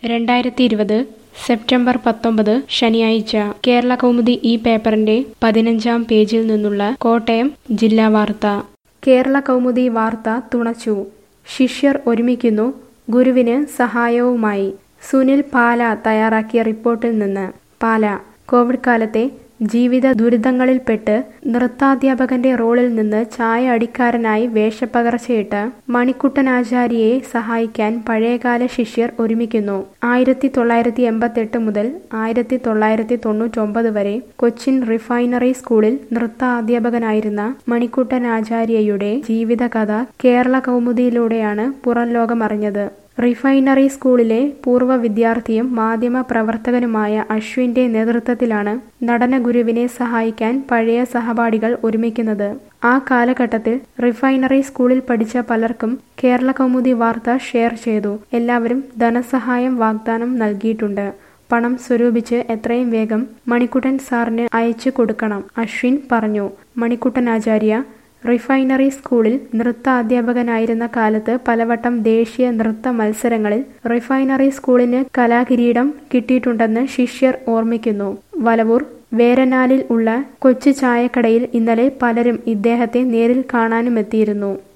2020 September 19 ശനിയാഴ്ച കേരള കൗമുദി ഈ പേപ്പറിന്റെ 15-ാം പേജിൽ നിന്നുള്ള കോട്ടയം ജില്ലാ വാർത്ത. കേരള കൗമുദി വാർത്ത തുണച്ചു. ശിഷ്യർ ഒരുമിക്കുന്നു, ഗുരുവിന് സഹായവുമായി. സുനിൽ പാല തയ്യാറാക്കിയ റിപ്പോർട്ടിൽ നിന്ന്. പാല. കോവിഡ് കാലത്തെ ജീവിത ദുരിതങ്ങളിൽപ്പെട്ട് നൃത്താധ്യാപകന്റെ റോളിൽ നിന്ന് ചായ അടിക്കാരനായി വേഷപ്പകർച്ചയിട്ട് മണിക്കുട്ടനാചാര്യയെ സഹായിക്കാൻ പഴയകാല ശിഷ്യർ ഒരുമിക്കുന്നു. 1988 മുതൽ 1999 വരെ കൊച്ചിൻ റിഫൈനറി സ്കൂളിൽ നൃത്താധ്യാപകനായിരുന്ന മണിക്കുട്ടനാചാര്യയുടെ ജീവിതകഥ കേരള കൗമുദിയിലൂടെയാണ് പുറംലോകമറിഞ്ഞത്. റിഫൈനറി സ്കൂളിലെ പൂർവ്വ വിദ്യാർത്ഥിയും മാധ്യമ പ്രവർത്തകനുമായ അശ്വിന്റെ നേതൃത്വത്തിലാണ് നടനഗുരുവിനെ സഹായിക്കാൻ പഴയ സഹപാഠികൾ ഒരുമിക്കുന്നത്. ആ കാലഘട്ടത്തിൽ റിഫൈനറി സ്കൂളിൽ പഠിച്ച പലർക്കും കേരള കൗമുദി വാർത്ത ഷെയർ ചെയ്തു. എല്ലാവരും ധനസഹായം വാഗ്ദാനം നൽകിയിട്ടുണ്ട്. പണം സ്വരൂപിച്ച് എത്രയും വേഗം മണിക്കുട്ടൻ സാറിന് അയച്ചു കൊടുക്കണം, അശ്വിൻ പറഞ്ഞു. മണിക്കുട്ടനാചാര്യ റിഫൈനറി സ്കൂളിൽ നൃത്താധ്യാപകനായിരുന്ന കാലത്ത് പലവട്ടം ദേശീയ നൃത്ത മത്സരങ്ങളിൽ റിഫൈനറി സ്കൂളിന് കലാകിരീടം കിട്ടിയിട്ടുണ്ടെന്ന് ശിഷ്യർ ഓർമ്മിക്കുന്നു. വലവൂർ വേരനാലിൽ ഉള്ള കൊച്ചു ചായക്കടയിൽ ഇന്നലെ പലരും ഇദ്ദേഹത്തെ നേരിൽ കാണാനുമെത്തിയിരുന്നു.